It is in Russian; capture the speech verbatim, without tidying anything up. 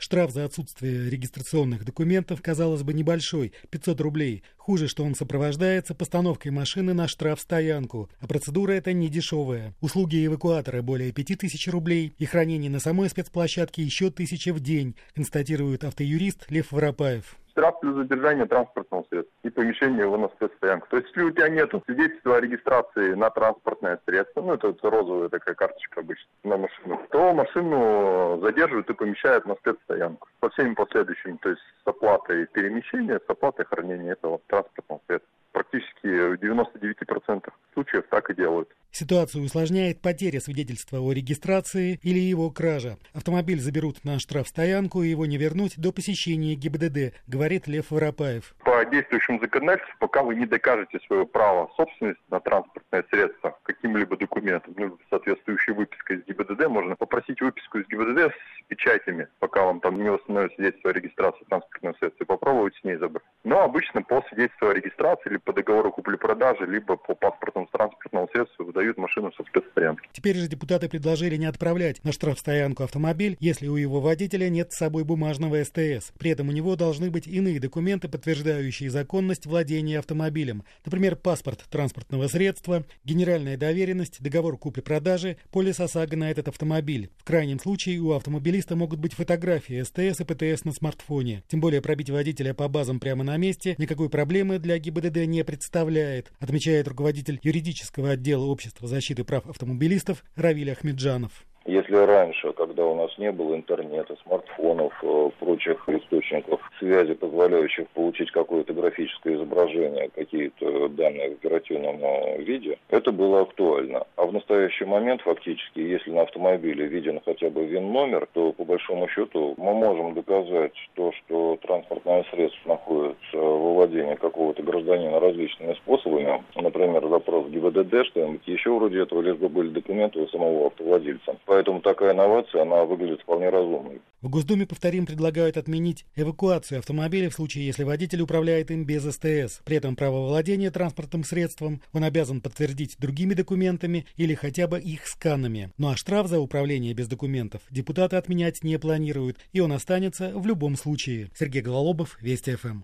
Штраф за отсутствие регистрационных документов, казалось бы, небольшой – пятьсот рублей. Хуже, что он сопровождается постановкой машины на штрафстоянку. А процедура эта не дешевая. Услуги эвакуатора более пяти тысяч рублей и хранение на самой спецплощадке еще тысяча в день, констатирует автоюрист Лев Воропаев. Штраф плюс задержание транспортного средства и помещение его на спецстоянку. То есть, если у тебя нет свидетельства о регистрации на транспортное средство, ну это, это розовая такая карточка обычно на машину, то машину задерживают и помещают на спецстоянку со всеми последующими, то есть с оплатой перемещения, с оплатой хранения этого транспортного средства. Практически в девяноста девяти процентах случаев так и делают. Ситуацию усложняет потеря свидетельства о регистрации или его кража. Автомобиль заберут на штрафстоянку и его не вернуть до посещения ГИБДД, говорит Лев Воропаев. По действующему законодательству, пока вы не докажете свое право собственности на транспортное средство каким-либо документом, ну, соответствующей выпиской из ГИБДД, можно попросить выписку из ГИБДД с печатями, пока вам там не восстановят свидетельство о регистрации транспортного средства, и попробовать с ней забрать. Но обычно по свидетельству о регистрации, или по договору купли-продажи, либо по паспортному транспортного средства выдают машину со спецстоянки. Теперь же депутаты предложили не отправлять на штрафстоянку автомобиль, если у его водителя нет с собой бумажного эс тэ эс. При этом у него должны быть иные документы, подтверждающие законность владения автомобилем. Например, паспорт транспортного средства, генеральная доверенность, договор купли-продажи, полис ОСАГО на этот автомобиль. В крайнем случае у автомобилиста могут быть фотографии эс тэ эс и пэ тэ эс на смартфоне. Тем более пробить водителя по базам прямо на месте никакой проблемы для ГИБДД не представляет, отмечает руководитель юридического отдела Общества защиты прав автомобилистов Равиль Ахмеджанов. Если раньше, когда у нас не было интернета, смартфонов, прочих источников связи, позволяющих получить какое-то графическое изображение, какие-то данные в оперативном виде, это было актуально. А в настоящий момент, фактически, если на автомобиле виден хотя бы ВИН-номер, то, по большому счету, мы можем доказать то, что транспортное средство находится во владении какого-то гражданина различными способами. Например, запрос в ГИБДД, что-нибудь еще вроде этого, лишь бы были документы у самого автовладельца. Поэтому такая инновация, она выглядит вполне разумной. В Госдуме, повторим, предлагают отменить эвакуацию автомобиля в случае, если водитель управляет им без эс тэ эс. При этом право владения транспортным средством он обязан подтвердить другими документами или хотя бы их сканами. Ну а штраф за управление без документов депутаты отменять не планируют, и он останется в любом случае. Сергей Гололобов, Вести эф эм.